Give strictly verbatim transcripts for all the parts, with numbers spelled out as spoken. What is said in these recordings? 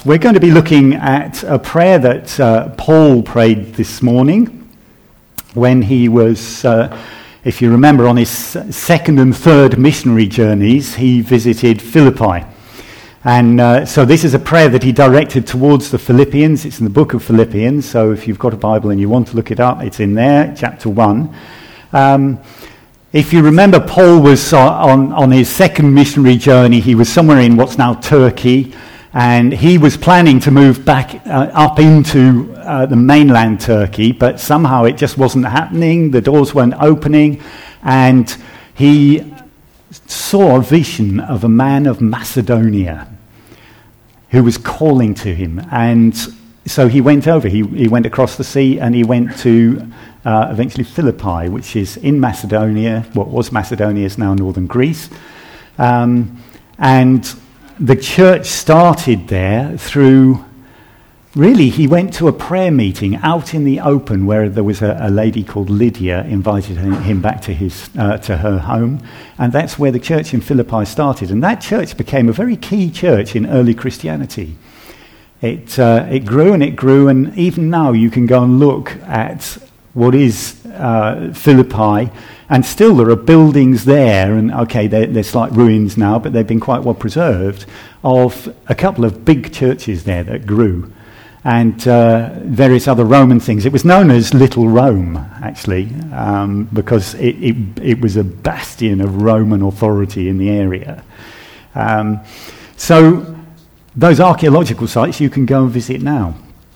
We're going to be looking at a prayer that uh, Paul prayed this morning when he was, uh, if you remember, on his second and third missionary journeys, he visited Philippi. And uh, so this is a prayer that he directed towards the Philippians. It's in the book of Philippians, so if you've got a Bible and you want to look it up, it's in there, chapter one. Um, if you remember, Paul was uh, on, on his second missionary journey. He was somewhere in what's now Turkey, and he was planning to move back uh, up into uh, the mainland Turkey, but somehow it just wasn't happening. The doors weren't opening, and he saw a vision of a man of Macedonia who was calling to him. And so he went over, he, he went across the sea, and he went to uh, eventually Philippi, which is in Macedonia. What was Macedonia is now northern Greece. Um, and the church started there through, really, he went to a prayer meeting out in the open where there was a, a lady called Lydia invited him back to his uh, to her home, and that's where the church in Philippi started. And that church became a very key church in early Christianity. It uh, it grew and it grew, and even now you can go and look at what is uh, Philippi, and still there are buildings there, and okay, they're, they're slight ruins now, but they've been quite well preserved, of a couple of big churches there that grew, and uh, various other Roman things. It was known as Little Rome, actually, um, because it, it, it was a bastion of Roman authority in the area. Um, so those archaeological sites you can go and visit now.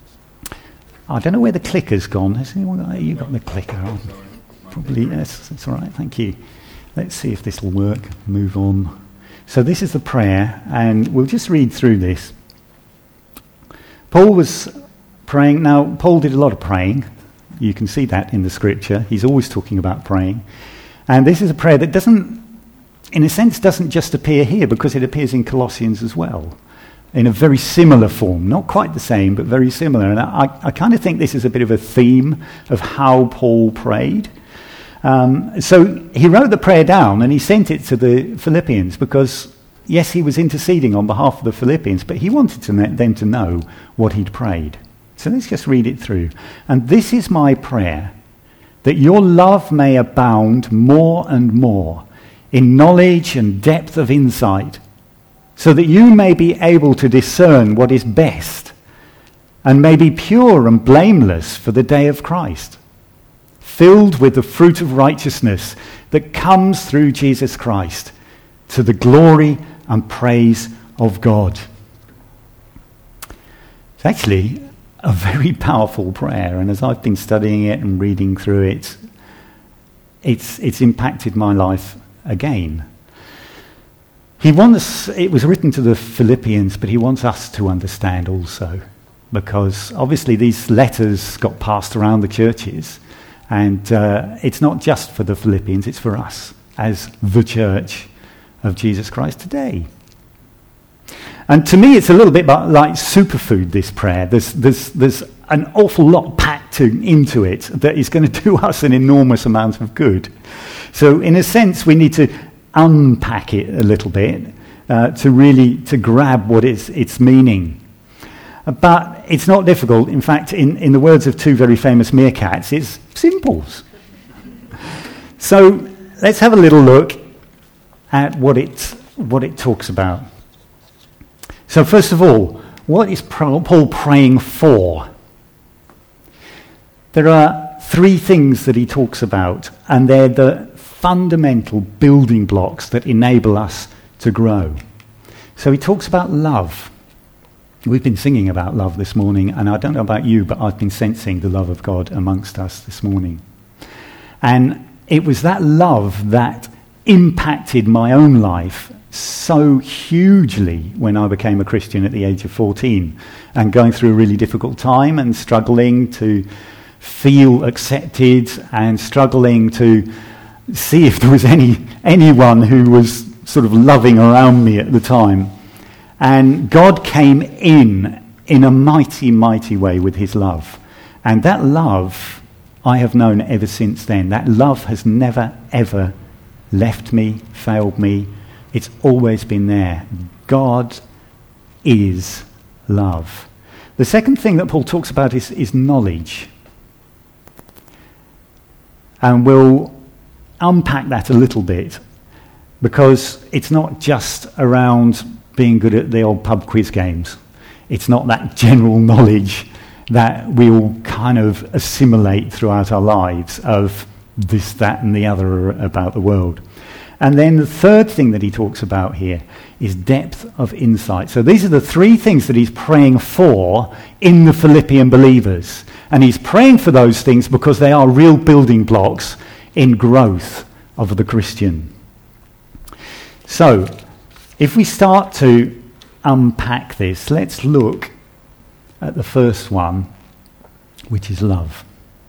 I don't know where the clicker's gone. Has anyone got, you got the clicker on? Probably, yes, that's all right, thank you. Let's see if this will work. Move on. So this is the prayer, and we'll just read through this. Paul was praying. Now, Paul did a lot of praying. You can see that in the scripture. He's always talking about praying. And this is a prayer that doesn't, in a sense, doesn't just appear here, because it appears in Colossians as well, in a very similar form. Not quite the same, but very similar. And I, I kind of think this is a bit of a theme of how Paul prayed. Um, so he wrote the prayer down and he sent it to the Philippians because, yes, he was interceding on behalf of the Philippians, but he wanted to ne- them to know what he'd prayed. So let's just read it through. And this is my prayer, that your love may abound more and more in knowledge and depth of insight, so that you may be able to discern what is best and may be pure and blameless for the day of Christ, filled with the fruit of righteousness that comes through Jesus Christ, to the glory and praise of God. It's actually a very powerful prayer, and as I've been studying it and reading through it, it's it's impacted my life again. He wants, it was written to the Philippians, but he wants us to understand also, because obviously these letters got passed around the churches, and uh, it's not just for the Philippians, it's for us as the church of Jesus Christ today. And to me, it's a little bit like superfood, this prayer. There's, there's, there's an awful lot packed to, into it that is going to do us an enormous amount of good. So in a sense, we need to unpack it a little bit uh, to really to grab what is its meaning. But it's not difficult. In fact, in, in the words of two very famous meerkats, it's simples. So let's have a little look at what it what it talks about. So first of all, what is Paul praying for? There are three things that he talks about, and they're the fundamental building blocks that enable us to grow. So he talks about love. We've been singing about love this morning, and I don't know about you, but I've been sensing the love of God amongst us this morning. And it was that love that impacted my own life so hugely when I became a Christian at the age of fourteen, and going through a really difficult time and struggling to feel accepted and struggling to see if there was any anyone who was sort of loving around me at the time. And God came in in a mighty, mighty way with his love. And that love I have known ever since then. That love has never, ever left me, failed me. It's always been there. God is love. The second thing that Paul talks about is, is knowledge. And we'll unpack that a little bit, because it's not just around being good at the old pub quiz games. It's not that general knowledge that we all kind of assimilate throughout our lives of this, that, and the other about the world. And then the third thing that he talks about here is depth of insight. So these are the three things that he's praying for in the Philippian believers. And he's praying for those things because they are real building blocks in growth of the Christian. So, if we start to unpack this, let's look at the first one, which is love.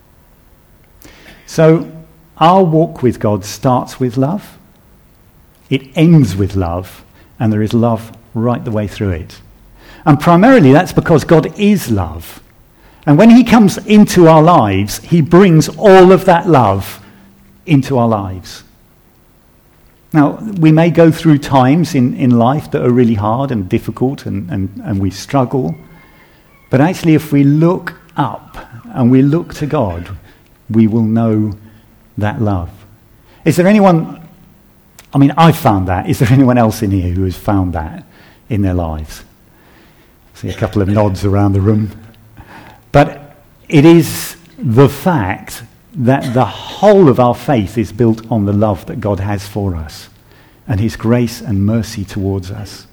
So, our walk with God starts with love. It ends with love, and there is love right the way through it. And primarily that's because God is love. And when he comes into our lives, he brings all of that love into our lives. Now, we may go through times in, in life that are really hard and difficult, and, and, and we struggle. But actually, if we look up and we look to God, we will know that love. Is there anyone... I mean, I've found that. Is there anyone else in here who has found that in their lives? I see a couple of nods around the room. But it is the fact that the whole of our faith is built on the love that God has for us and his grace and mercy towards us.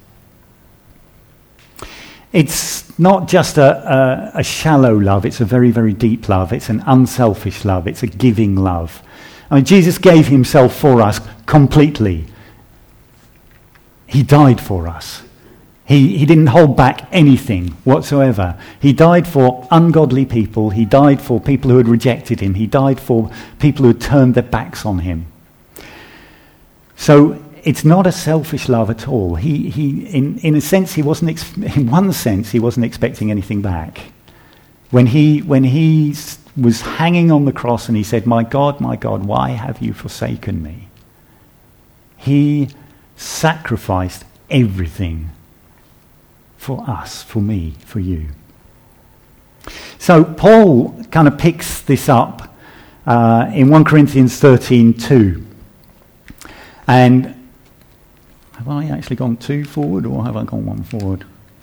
It's not just a, a, a shallow love. It's a very, very deep love. It's an unselfish love. It's a giving love. I mean, Jesus gave himself for us completely. He died for us. He, he didn't hold back anything whatsoever. He died for ungodly people. He died for people who had rejected him. He died for people who had turned their backs on him. So it's not a selfish love at all. He, he, in, in a sense, he wasn't. Ex- in one sense, he wasn't expecting anything back. When he, when he was hanging on the cross and he said, "My God, my God, why have you forsaken me?" He sacrificed everything for us, for me, for you. So Paul kind of picks this up uh, in First Corinthians thirteen two. And have I actually gone two forward, or have I gone one forward?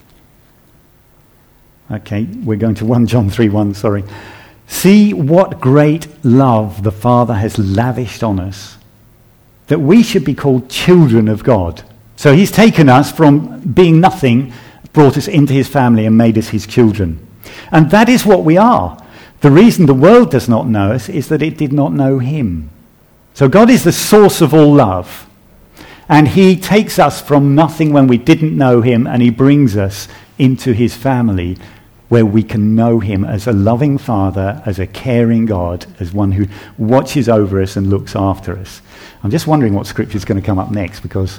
Okay, we're going to First John three one, sorry. "See what great love the Father has lavished on us, that we should be called children of God." So he's taken us from being nothing, brought us into his family and made us his children. And that is what we are. The reason the world does not know us is that it did not know him. So God is the source of all love. And he takes us from nothing when we didn't know him, and he brings us into his family, where we can know him as a loving Father, as a caring God, as one who watches over us and looks after us. I'm just wondering what scripture is going to come up next, because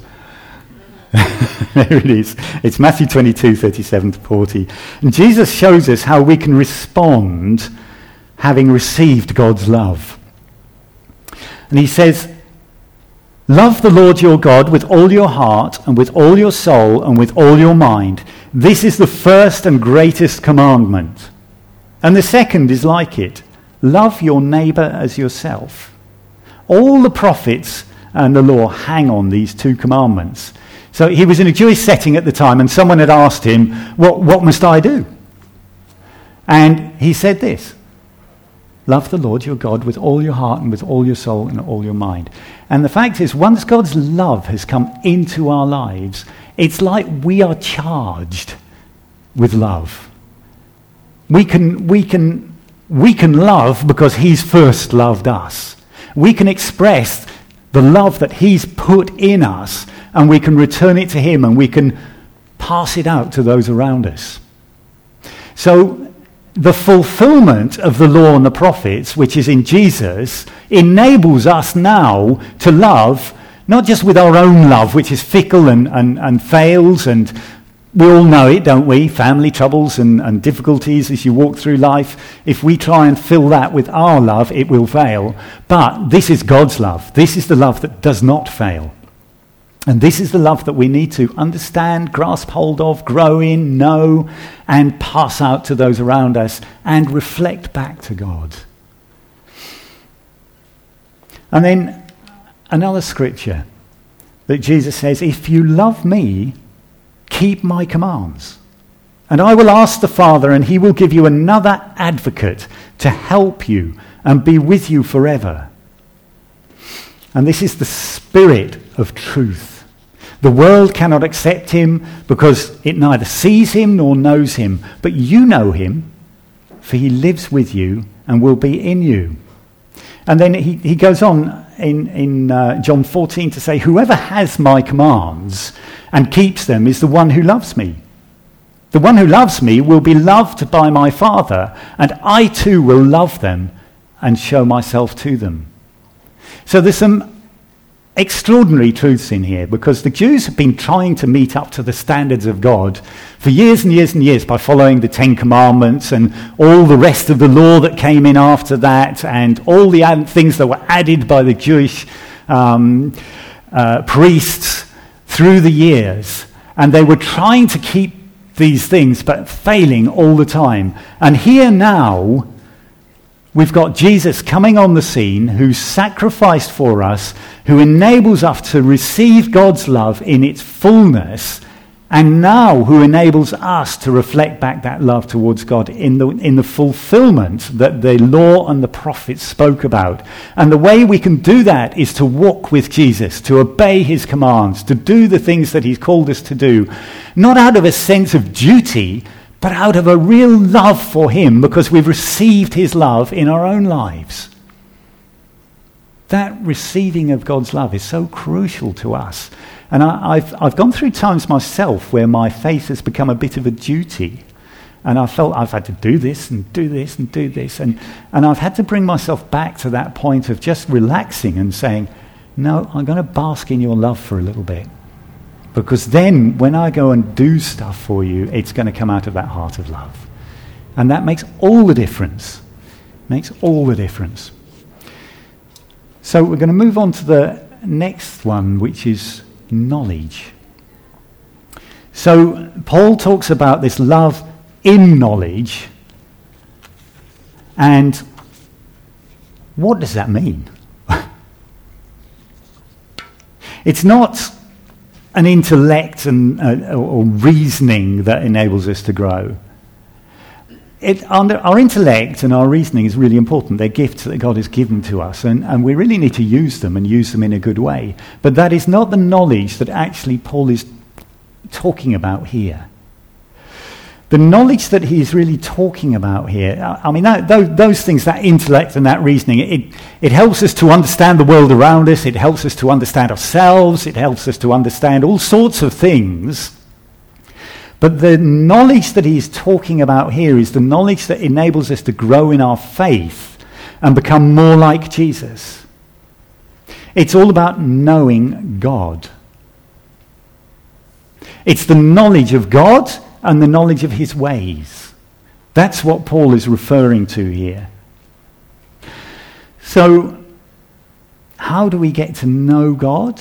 there it is. It's Matthew twenty-two, thirty-seven to forty. And Jesus shows us how we can respond having received God's love. And he says, "Love the Lord your God with all your heart and with all your soul and with all your mind. This is the first and greatest commandment. And the second is like it. Love your neighbor as yourself." All the prophets and the law hang on these two commandments. So he was in a Jewish setting at the time, and someone had asked him, what, what must I do? And he said this: "Love the Lord your God with all your heart and with all your soul and all your mind." And the fact is, once God's love has come into our lives, it's like we are charged with love. We can, we can, we can love because he's first loved us. We can express the love that he's put in us, and we can return it to him, and we can pass it out to those around us. So the fulfillment of the law and the prophets, which is in Jesus, enables us now to love, not just with our own love, which is fickle and, and, and fails, and we all know it, don't we? Family troubles and, and difficulties as you walk through life. If we try and fill that with our love, it will fail. But this is God's love. This is the love that does not fail. And this is the love that we need to understand, grasp hold of, grow in, know, and pass out to those around us and reflect back to God. And then another scripture that Jesus says, if you love me, keep my commands. And I will ask the Father, and he will give you another advocate to help you and be with you forever. And this is the Spirit of truth. The world cannot accept him because it neither sees him nor knows him. But you know him, for he lives with you and will be in you. And then he, he goes on in, in uh, John fourteen to say, whoever has my commands and keeps them is the one who loves me. The one who loves me will be loved by my Father, and I too will love them and show myself to them. So there's some extraordinary truths in here, because the Jews have been trying to meet up to the standards of God for years and years and years by following the Ten Commandments and all the rest of the law that came in after that, and all the ad- things that were added by the Jewish um, uh, priests through the years. And they were trying to keep these things, but failing all the time. And here now, we've got Jesus coming on the scene, who sacrificed for us, who enables us to receive God's love in its fullness, and now who enables us to reflect back that love towards God in the, in the fulfillment that the law and the prophets spoke about. And the way we can do that is to walk with Jesus, to obey his commands, to do the things that he's called us to do, not out of a sense of duty, but out of a real love for him, because we've received his love in our own lives. That receiving of God's love is so crucial to us. And I, I've, I've gone through times myself where my faith has become a bit of a duty. And I felt I've had to do this and do this and do this. And, and I've had to bring myself back to that point of just relaxing and saying, no, I'm going to bask in your love for a little bit. Because then when I go and do stuff for you, it's going to come out of that heart of love. And that makes all the difference. Makes all the difference. So we're going to move on to the next one, which is knowledge. So Paul talks about this love in knowledge. And what does that mean? It's not an intellect and uh, or reasoning that enables us to grow. It, our, our intellect and our reasoning is really important. They're gifts that God has given to us, and, and we really need to use them and use them in a good way. But that is not the knowledge that actually Paul is talking about here. The knowledge that he's really talking about here, I mean, that, those, those things, that intellect and that reasoning, it, it helps us to understand the world around us, it helps us to understand ourselves, it helps us to understand all sorts of things. But the knowledge that he's talking about here is the knowledge that enables us to grow in our faith and become more like Jesus. It's all about knowing God. It's the knowledge of God and the knowledge of his ways. That's what Paul is referring to here. So, how do we get to know God?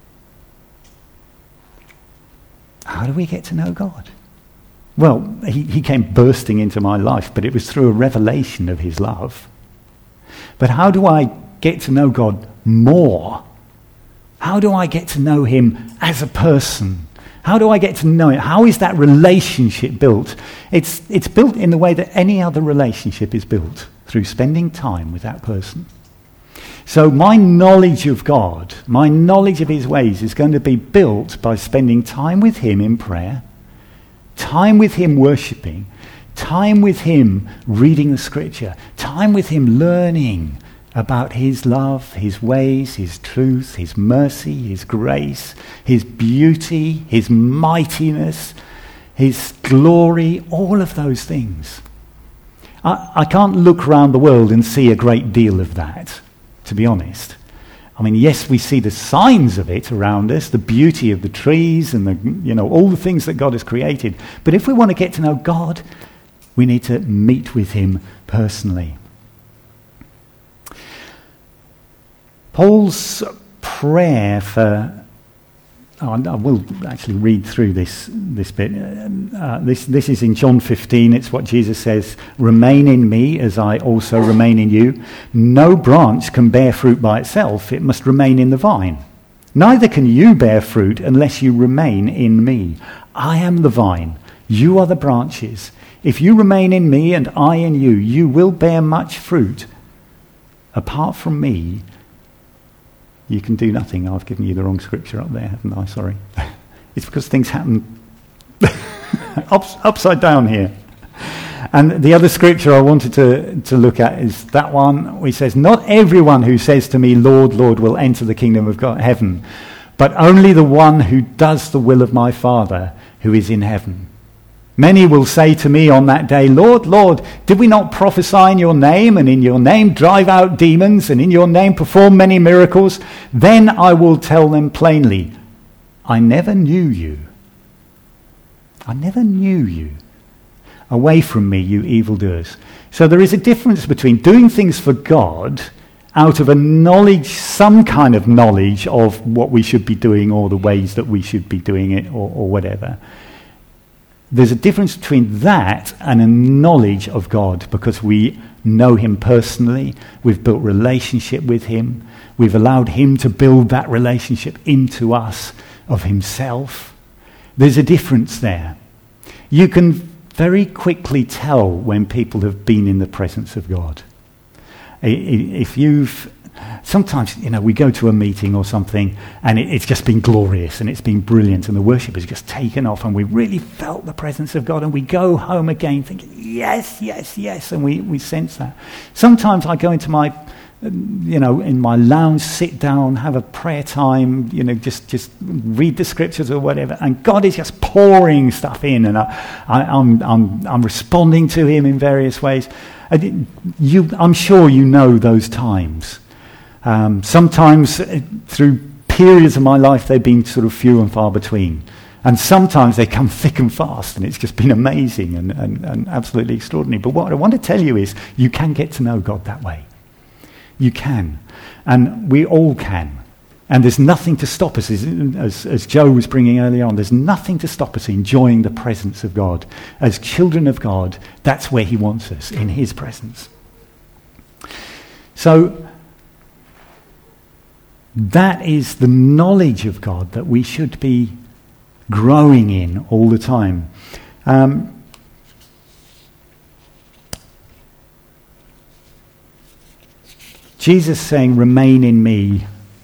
How do we get to know God? Well, he, he came bursting into my life, but it was through a revelation of his love. But how do I get to know God more? How do I get to know him as a person? How do I get to know it? How is that relationship built? It's, it's built in the way that any other relationship is built, through spending time with that person. So my knowledge of God, my knowledge of his ways is going to be built by spending time with him in prayer, time with him worshipping, time with him reading the scripture, time with him learning about his love, his ways, his truth, his mercy, his grace, his beauty, his mightiness, his glory, all of those things. I, I can't look around the world and see a great deal of that, to be honest. I mean, yes, we see the signs of it around us, the beauty of the trees and the, you know, all the things that God has created. But if we want to get to know God, we need to meet with him personally. Paul's prayer for oh, I will actually read through this this bit. Uh, this this is in John fifteen. It's what Jesus says: "Remain in me, as I also remain in you. No branch can bear fruit by itself; it must remain in the vine. Neither can you bear fruit unless you remain in me. I am the vine; you are the branches. If you remain in me and I in you, you will bear much fruit. Apart from me, you can do nothing." I've given you the wrong scripture up there, haven't I? Sorry. It's because things happen Ups, upside down here. And the other scripture I wanted to, to look at is that one which says, "Not everyone who says to me, 'Lord, Lord,' will enter the kingdom of God, heaven, but only the one who does the will of my Father who is in heaven. Many will say to me on that day, 'Lord, Lord, did we not prophesy in your name, and in your name drive out demons, and in your name perform many miracles?' Then I will tell them plainly, 'I never knew you. I never knew you. Away from me, you evildoers.'" So there is a difference between doing things for God out of a knowledge, some kind of knowledge of what we should be doing or the ways that we should be doing it or, or whatever. There's a difference between that and a knowledge of God, because we know him personally, we've built relationship with him, we've allowed him to build that relationship into us of himself. There's a difference there. You can very quickly tell when people have been in the presence of God. If you've Sometimes, you know, we go to a meeting or something and it, it's just been glorious and it's been brilliant and the worship has just taken off and we really felt the presence of God, and we go home again thinking, yes, yes, yes, and we, we sense that. Sometimes I go into my, you know, in my lounge, sit down, have a prayer time, you know, just, just read the scriptures or whatever, and God is just pouring stuff in, and I, I, I'm, I'm, I'm responding to him in various ways. I, you, I'm sure you know those times. Um, sometimes uh, through periods of my life they've been sort of few and far between, and sometimes they come thick and fast, and it's just been amazing and, and, and absolutely extraordinary. But what I want to tell you is you can get to know God that way. You can, and we all can, and there's nothing to stop us, as, as Joe was bringing earlier on, there's nothing to stop us enjoying the presence of God. As children of God, that's where he wants us, in his presence. So that is the knowledge of God that we should be growing in all the time. Um, Jesus saying, "Remain in me."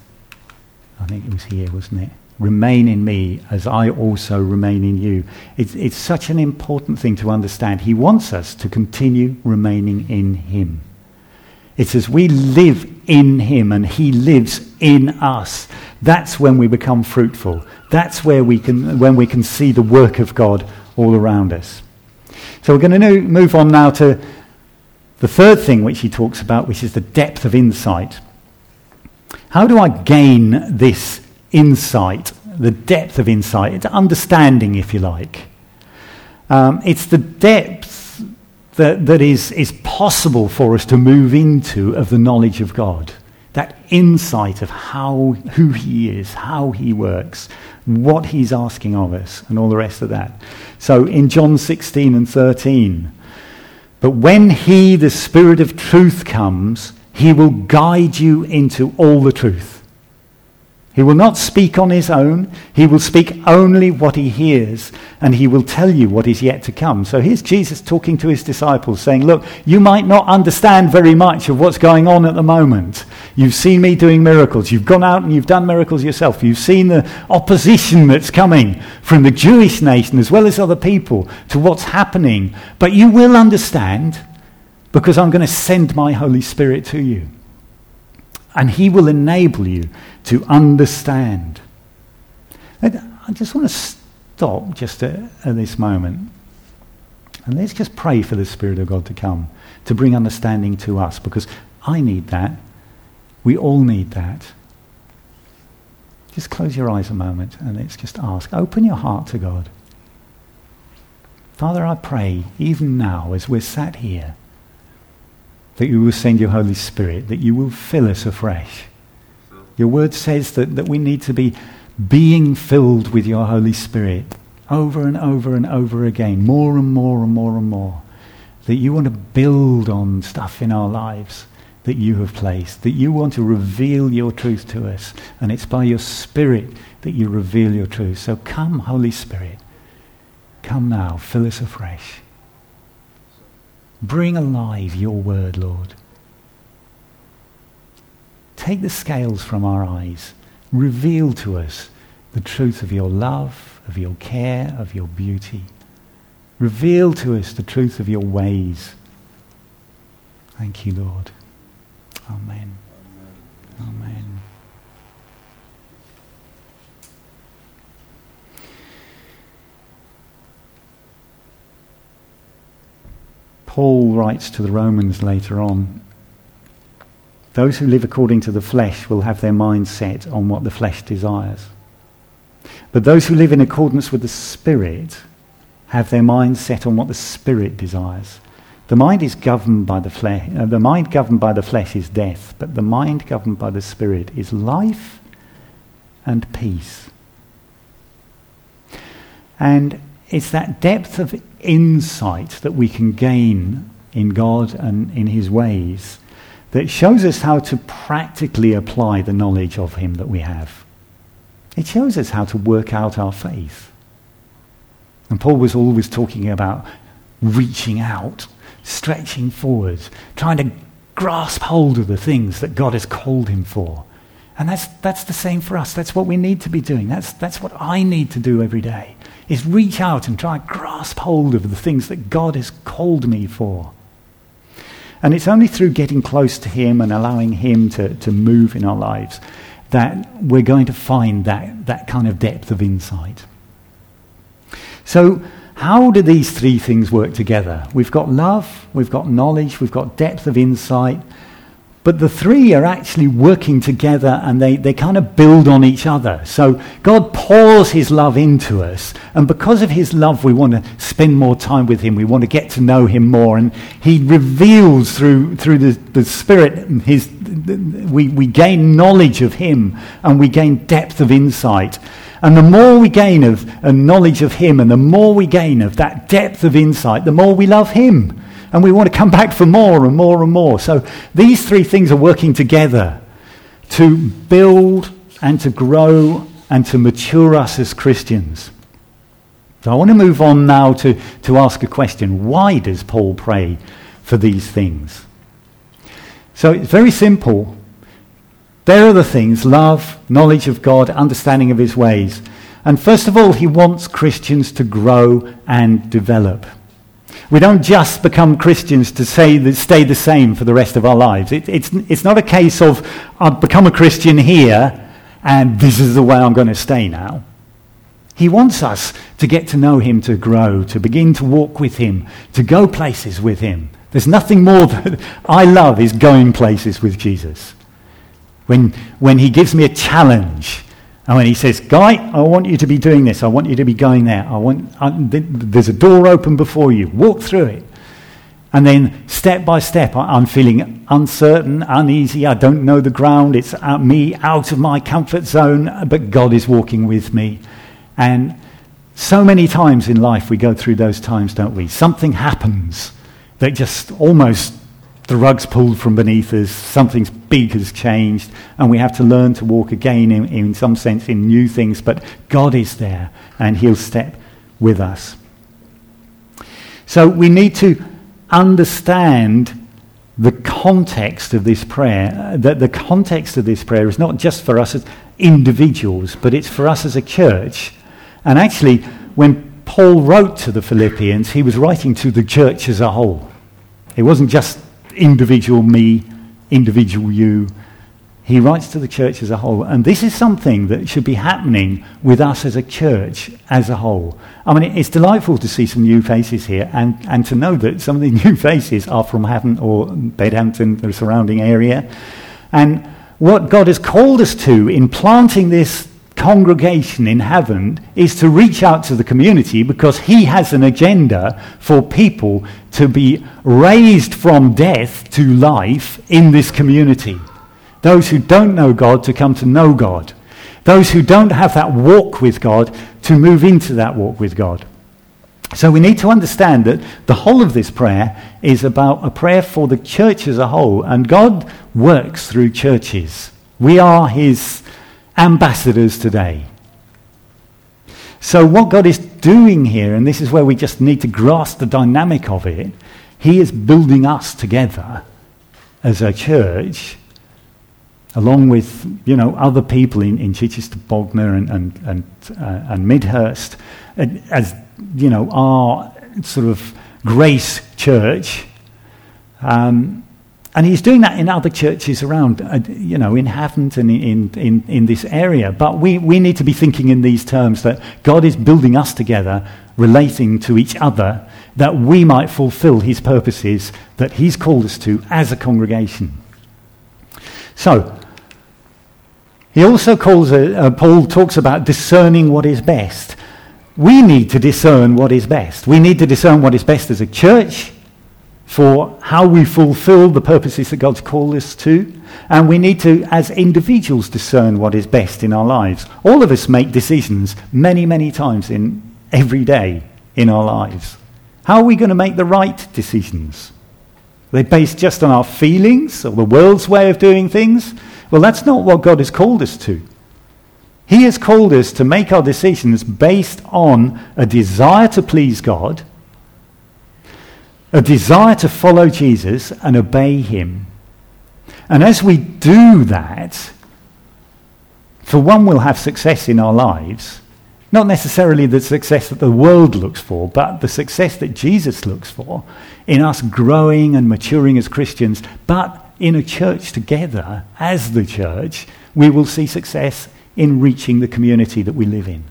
I think it was here, wasn't it? "Remain in me as I also remain in you." It's, it's such an important thing to understand. He wants us to continue remaining in him. It's as we live in him and he lives in us, that's when we become fruitful. That's where we can, when we can see the work of God all around us. So we're going to move on now to the third thing which he talks about, which is the depth of insight. How do I gain this insight, the depth of insight, understanding, if you like? Um, it's the depth that, that is, is possible for us to move into of the knowledge of God. That insight of how, who he is, how he works, what he's asking of us, and all the rest of that. So in John sixteen and thirteen, "But when he, the Spirit of truth, comes, he will guide you into all the truth. He will not speak on his own. He will speak only what he hears, and he will tell you what is yet to come." So here's Jesus talking to his disciples, saying, look, you might not understand very much of what's going on at the moment. You've seen me doing miracles. You've gone out and you've done miracles yourself. You've seen the opposition that's coming from the Jewish nation as well as other people to what's happening. But you will understand, because I'm going to send my Holy Spirit to you. And he will enable you to understand. I just want to stop just at, at this moment. And let's just pray for the Spirit of God to come, to bring understanding to us, because I need that. We all need that. Just close your eyes a moment and let's just ask. Open your heart to God. Father, I pray, even now as we're sat here, that you will send your Holy Spirit, that you will fill us afresh. Your word says that, that we need to be being filled with your Holy Spirit over and over and over again, more and more and more and more, that you want to build on stuff in our lives that you have placed, that you want to reveal your truth to us, and it's by your Spirit that you reveal your truth. So come, Holy Spirit, come now, fill us afresh. Bring alive your word, Lord. Take the scales from our eyes. Reveal to us the truth of your love, of your care, of your beauty. Reveal to us the truth of your ways. Thank you, Lord. Amen. Amen. Paul writes to the Romans later on, those who live according to the flesh will have their minds set on what the flesh desires. But those who live in accordance with the Spirit have their minds set on what the Spirit desires. The mind is governed by the flesh. Uh, the mind governed by the flesh is death, but the mind governed by the Spirit is life and peace. And it's that depth of insight that we can gain in God and in his ways that shows us how to practically apply the knowledge of him that we have. It shows us how to work out our faith. And Paul was always talking about reaching out, stretching forward, trying to grasp hold of the things that God has called him for. And that's that's the same for us. That's what we need to be doing. That's that's what I need to do every day, is reach out and try and grasp hold of the things that God has called me for. And it's only through getting close to him and allowing him to, to move in our lives that we're going to find that, that kind of depth of insight. So how do these three things work together? We've got love, we've got knowledge, we've got depth of insight, but the three are actually working together and they, they kind of build on each other. So God pours his love into us, and because of his love we want to spend more time with him, we want to get to know him more, and he reveals through through the, the Spirit his we, we gain knowledge of him and we gain depth of insight. And the more we gain of a knowledge of him and the more we gain of that depth of insight, the more we love him. And we want to come back for more and more and more. So these three things are working together to build and to grow and to mature us as Christians. So I want to move on now to, to ask a question. Why does Paul pray for these things? So it's very simple. There are the things: love, knowledge of God, understanding of his ways. And first of all, he wants Christians to grow and develop. We don't just become Christians to say that stay the same for the rest of our lives. It, it's, it's not a case of, I've become a Christian here and this is the way I'm going to stay now. He wants us to get to know him, to grow, to begin to walk with him, to go places with him. There's nothing more that I love is going places with Jesus. When, when he gives me a challenge, and when he says, Guy, I want you to be doing this, I want you to be going there, I want, I, th- there's a door open before you, walk through it. And then step by step, I, I'm feeling uncertain, uneasy, I don't know the ground, it's uh, me out of my comfort zone, but God is walking with me. And so many times in life we go through those times, don't we? Something happens that just almost the rug's pulled from beneath us, something big has changed, and we have to learn to walk again in, in some sense in new things, but God is there and he'll step with us. So we need to understand the context of this prayer, that the context of this prayer is not just for us as individuals, but it's for us as a church. And actually, when Paul wrote to the Philippians, he was writing to the church as a whole. It wasn't just individual me, individual you. He writes to the church as a whole. And this is something that should be happening with us as a church as a whole. I mean, it's delightful to see some new faces here and, and to know that some of the new faces are from Havant or Bedhampton, the surrounding area. And what God has called us to in planting this congregation in Havant is to reach out to the community, because he has an agenda for people to be raised from death to life in this community. Those who don't know God to come to know God. Those who don't have that walk with God to move into that walk with God. So we need to understand that the whole of this prayer is about a prayer for the church as a whole, and God works through churches. We are his ambassadors today. So what God is doing here, and this is where we just need to grasp the dynamic of it, he is building us together as a church, along with, you know, other people in, in Chichester, Bognor and and and, uh, and Midhurst, and as you know, our sort of grace church, um, and he's doing that in other churches around, uh, you know, in Havant and in, in in this area. But we we need to be thinking in these terms, that God is building us together, relating to each other, that we might fulfill his purposes that he's called us to as a congregation. So, he also calls, uh, uh, Paul talks about discerning what is best. We need to discern what is best. We need to discern what is best as a church for how we fulfill the purposes that God's called us to. And we need to, as individuals, discern what is best in our lives. All of us make decisions many, many times in every day in our lives. How are we going to make the right decisions? Are they based just on our feelings or the world's way of doing things? Well, that's not what God has called us to. He has called us to make our decisions based on a desire to please God, a desire to follow Jesus and obey him. And as we do that, for one, we'll have success in our lives. Not necessarily the success that the world looks for, but the success that Jesus looks for in us growing and maturing as Christians. But in a church together, as the church, we will see success in reaching the community that we live in.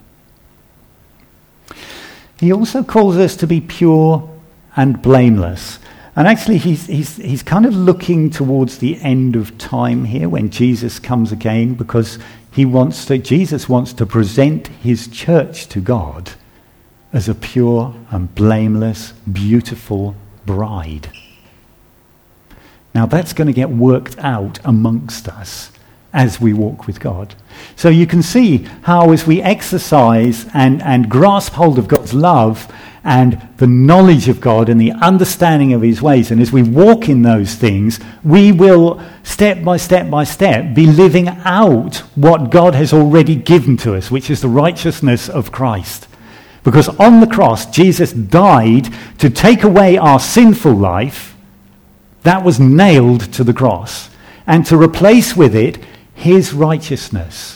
He also calls us to be pure and blameless. And actually, he's, he's, he's kind of looking towards the end of time here when Jesus comes again, because he wants to, Jesus wants to present his church to God as a pure and blameless, beautiful bride. Now that's going to get worked out amongst us as we walk with God. So you can see how, as we exercise and, and grasp hold of God's love and the knowledge of God and the understanding of his ways, and as we walk in those things, we will step by step by step be living out what God has already given to us, which is the righteousness of Christ. Because on the cross, Jesus died to take away our sinful life. That was nailed to the cross, and to replace with it his righteousness.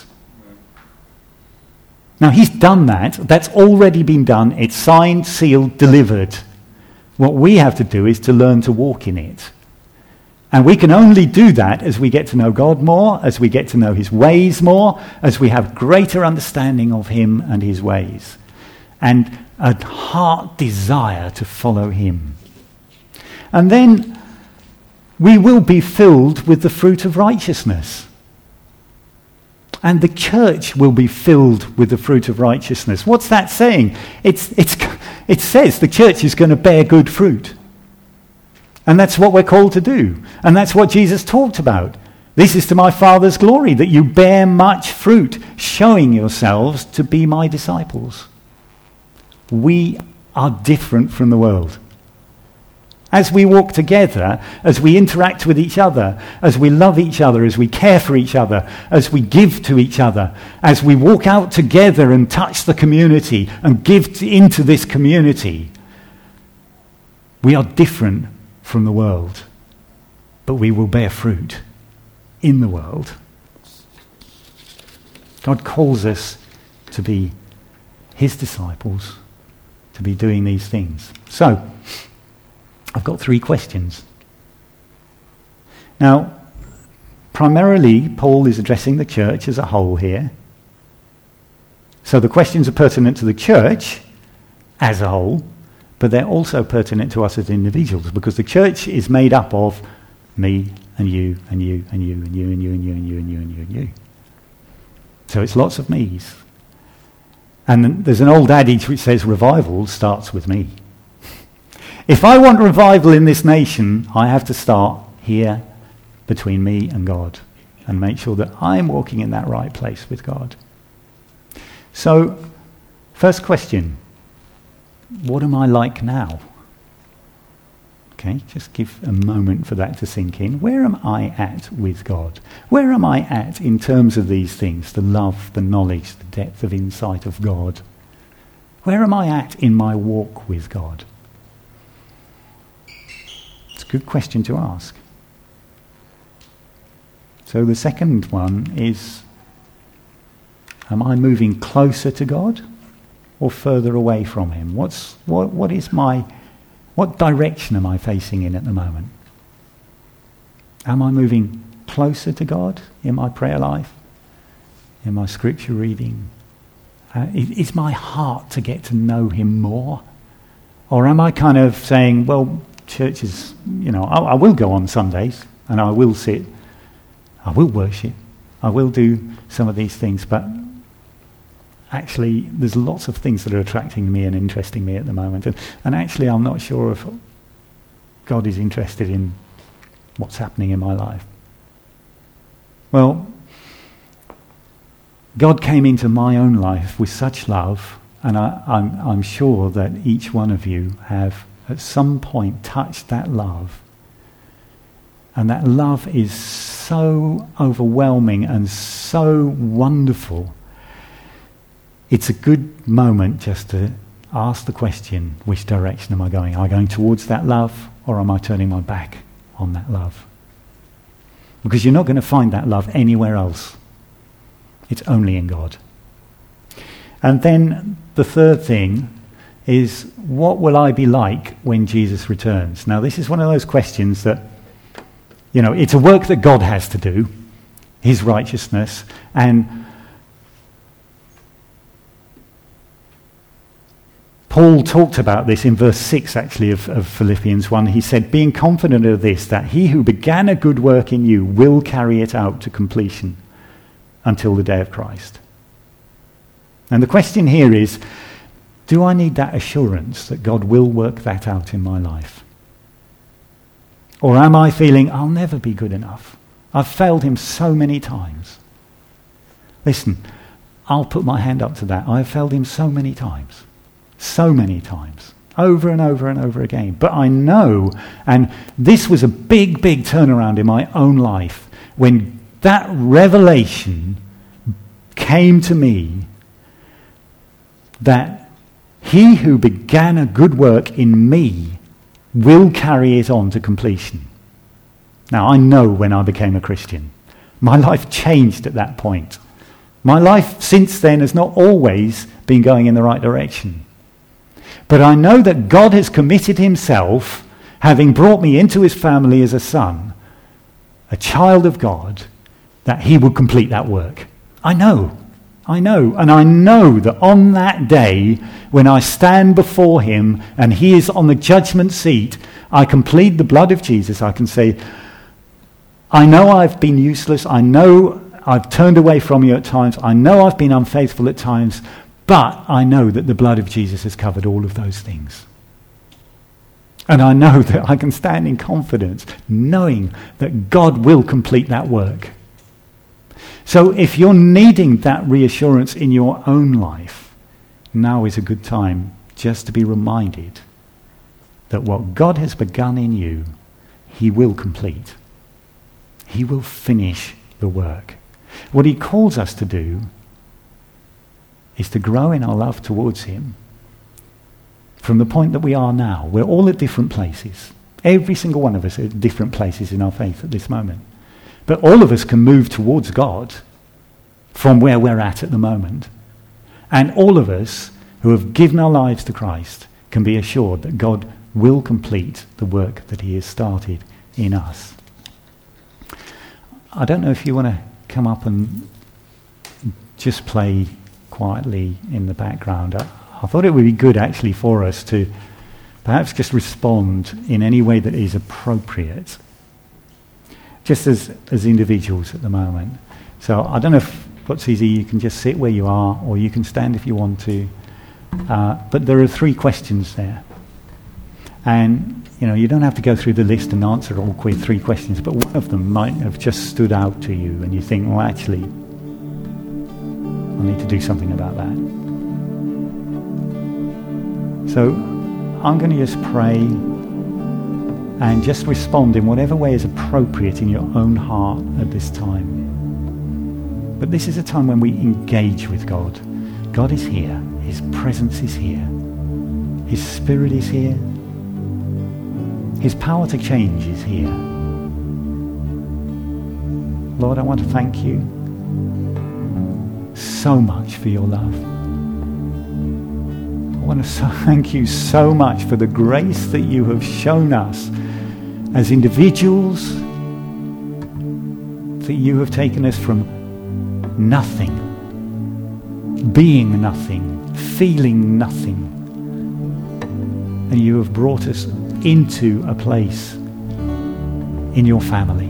Now, he's done that. That's already been done. It's signed, sealed, delivered. What we have to do is to learn to walk in it. And we can only do that as we get to know God more, as we get to know his ways more, as we have greater understanding of him and his ways, and a heart desire to follow him. And then we will be filled with the fruit of righteousness. And the church will be filled with the fruit of righteousness. What's that saying? It's, it's, it says the church is going to bear good fruit. And that's what we're called to do. And that's what Jesus talked about. This is to my Father's glory, that you bear much fruit, showing yourselves to be my disciples. We are different from the world. As we walk together, as we interact with each other, as we love each other, as we care for each other, as we give to each other, as we walk out together and touch the community and give into this community, we are different from the world, but we will bear fruit in the world. God calls us to be his disciples, to be doing these things. So, I've got three questions. Now, primarily, Paul is addressing the church as a whole here. So the questions are pertinent to the church as a whole, but they're also pertinent to us as individuals, because the church is made up of me and you and you and you and you and you and you and you and you and you and you. So it's lots of me's. And there's an old adage which says revival starts with me. If I want revival in this nation, I have to start here between me and God and make sure that I'm walking in that right place with God. So, first question, what am I like now? Okay, just give a moment for that to sink in. Where am I at with God? Where am I at in terms of these things, the love, the knowledge, the depth of insight of God? Where am I at in my walk with God? It's a good question to ask. So the second one is, am I moving closer to God or further away from him? What's what what is my what direction am I facing in at the moment? Am I moving closer to God in my prayer life, in my scripture reading? Uh, is, is my heart to get to know him more? Or am I kind of saying, well, church is, you know, I, I will go on Sundays and I will sit, I will worship, I will do some of these things, but actually there's lots of things that are attracting me and interesting me at the moment. And, and actually I'm not sure if God is interested in what's happening in my life. Well, God came into my own life with such love, and I, I'm, I'm sure that each one of you have at some point touched that love. And that love is so overwhelming and so wonderful. It's a good moment just to ask the question, which direction am I going? Am I going towards that love, or am I turning my back on that love? Because you're not going to find that love anywhere else. It's only in God. And then the third thing is, what will I be like when Jesus returns? Now, this is one of those questions that, you know, it's a work that God has to do, his righteousness, and Paul talked about this in verse six, actually, of, of Philippians one. He said, being confident of this, that he who began a good work in you will carry it out to completion until the day of Christ. And the question here is, do I need that assurance that God will work that out in my life? Or am I feeling, I'll never be good enough? I've failed him so many times. Listen, I'll put my hand up to that. I've failed him so many times. So many times. Over and over and over again. But I know, and this was a big, big turnaround in my own life, when that revelation came to me that he who began a good work in me will carry it on to completion. Now, I know when I became a Christian, my life changed at that point. My life since then has not always been going in the right direction. But I know that God has committed himself, having brought me into his family as a son, a child of God, that he will complete that work. I know. I know. And I know that on that day, when I stand before him and he is on the judgment seat, I can plead the blood of Jesus. I can say, I know I've been useless. I know I've turned away from you at times. I know I've been unfaithful at times. But I know that the blood of Jesus has covered all of those things. And I know that I can stand in confidence, knowing that God will complete that work. So if you're needing that reassurance in your own life, now is a good time just to be reminded that what God has begun in you, he will complete. He will finish the work. What he calls us to do is to grow in our love towards him from the point that we are now. We're all at different places. Every single one of us are at different places in our faith at this moment. But all of us can move towards God from where we're at at the moment. And all of us who have given our lives to Christ can be assured that God will complete the work that he has started in us. I don't know if you want to come up and just play quietly in the background. I, I thought it would be good actually for us to perhaps just respond in any way that is appropriate, just as, as individuals at the moment. So I don't know if what's easy, you can just sit where you are, or you can stand if you want to. Uh, but there are three questions there. And, you know, you don't have to go through the list and answer all three questions, but one of them might have just stood out to you, and you think, well, actually, I need to do something about that. So I'm going to just pray and just respond in whatever way is appropriate in your own heart at this time. But this is a time when we engage with God. God is here. His presence is here. His Spirit is here. His power to change is here. Lord, I want to thank you so much for your love. I want to so thank you so much for the grace that you have shown us as individuals, that you have taken us from nothing, being nothing, feeling nothing, and you have brought us into a place in your family.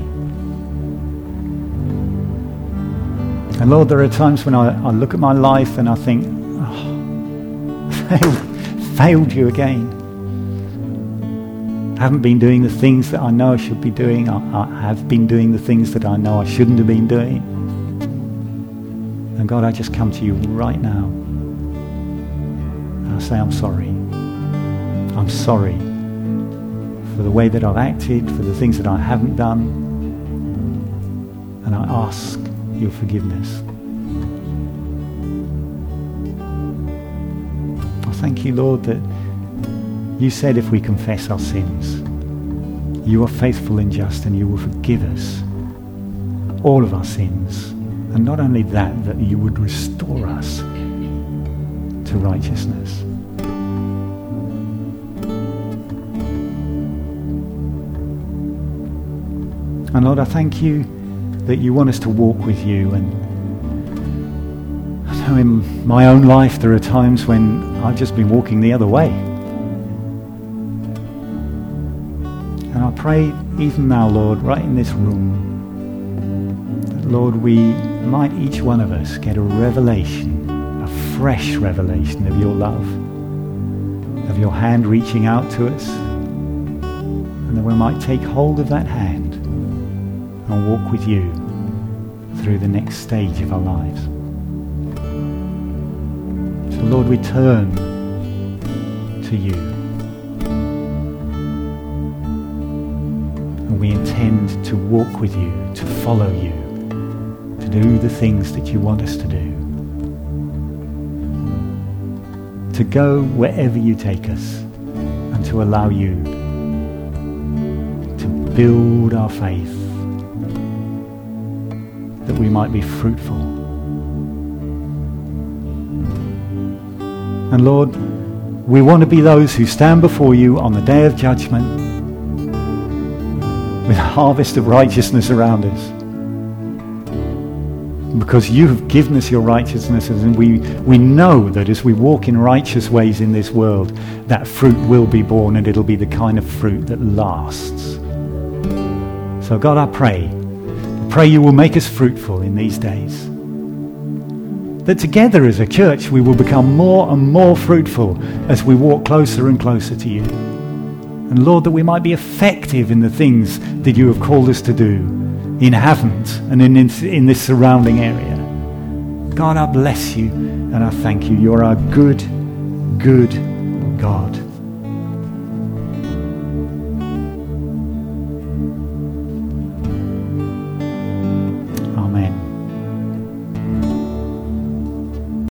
And Lord, there are times when I, I look at my life and I think, oh, failed, failed you again. I haven't been doing the things that I know I should be doing. I, I have been doing the things that I know I shouldn't have been doing. And God, I just come to you right now. And I say, I'm sorry. I'm sorry for the way that I've acted, for the things that I haven't done. And I ask your forgiveness. I thank you, Lord, that you said if we confess our sins, you are faithful and just and you will forgive us all of our sins. And not only that, that you would restore us to righteousness. And Lord, I thank you that you want us to walk with you. And I know in my own life there are times when I've just been walking the other way. And I pray even now, Lord, right in this room, that, Lord, we might each one of us get a revelation, a fresh revelation of your love, of your hand reaching out to us, and that we might take hold of that hand and walk with you through the next stage of our lives. So Lord, we turn to you. And we intend to walk with you, to follow you, to do the things that you want us to do. To go wherever you take us and to allow you to build our faith, that we might be fruitful. And Lord, we want to be those who stand before you on the day of judgment with a harvest of righteousness around us. Because you have given us your righteousness, and we, we know that as we walk in righteous ways in this world, that fruit will be born, and it'll be the kind of fruit that lasts. So God, I pray, Pray you will make us fruitful in these days. That together as a church we will become more and more fruitful as we walk closer and closer to you. And Lord, that we might be effective in the things that you have called us to do in Havant and in, in, in this surrounding area. God, I bless you and I thank you. You're our good, good God.